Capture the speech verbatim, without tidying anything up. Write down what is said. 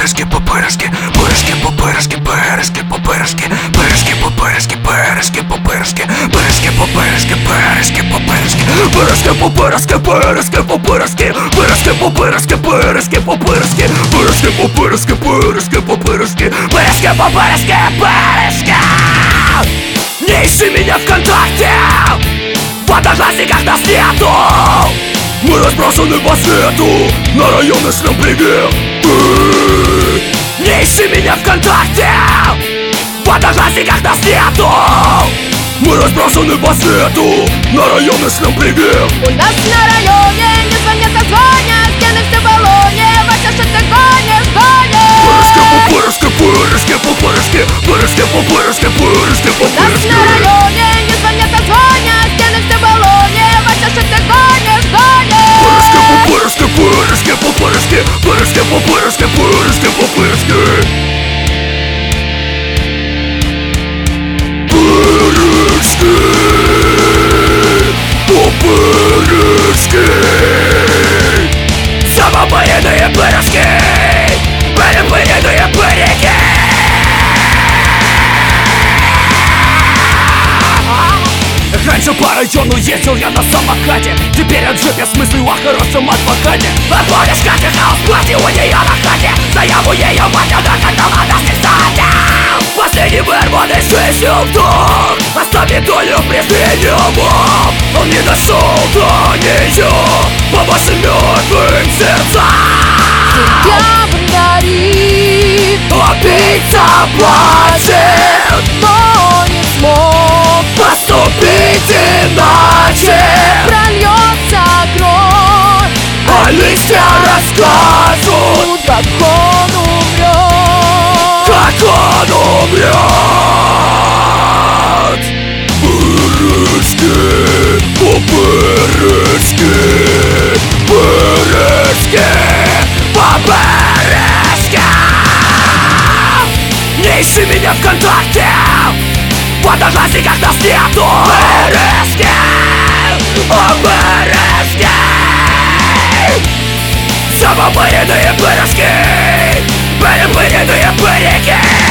пупырышки, пупырышки, пырышки, пупырышки, пырышки, пупырышки, пырышки, пупырышки, пырышки, пупырышки, пырышки, пупырышки, пырышки, пупырышки, пырышки, пупырышки, пырышки, пупырышки, пырышки, пупырышки, пырышки, пупырышки, пырышки, пупырышки, пырышки, пупырышки, пырышки, пупырышки, пырышки. Не ищи меня ВКонтакте, в одноклассниках нас нету. Мы разбросаны по свету, на районы шлем привет. Не ищи меня ВКонтакте, в одноклассниках нас нету. Мы разбросаны по свету, на районы шлем привет. У нас на районе не звонят, а звонят, стены все в баллоне, Вася, что ты гонишь, гонишь. Пырышки, пупырышки, пупырышки, пырышки, пупырышки, пырышки, У нас пупырышки. на районе не звонят, а звонят, стены все в баллоне, Вася, что ты гонишь, гонишь. Пырышки, пупырышки, пупырышки, пырышки, пупырышки, пырышки, пупырышки. Пырышки, пупырышки. Самопыренные пырышки, перепыренные пырики. Раньше по району ездил я на самокате, теперь от джипе с мыслью о хорошем адвокате. А помнишь, как я хаос платье у нее на хате, заяву ее батя докатала на стисате. Последний вырванный жизнью вдох оставит долю презрением. Он не дошел до нее по вашим мертвым сердцам. Сентябрь горит, Убийца плачет, но не смог поступить иначе. Прольется кровь, А листья расскажут, как он умрет. как он умрет. Пырышки, пупырышки, пырышки, пупырышки. Не ищи меня ВКонтакте, в одноклассниках нас нету. Пырышки, пупырышки, самопыренные пырышки, перепыренные пырики.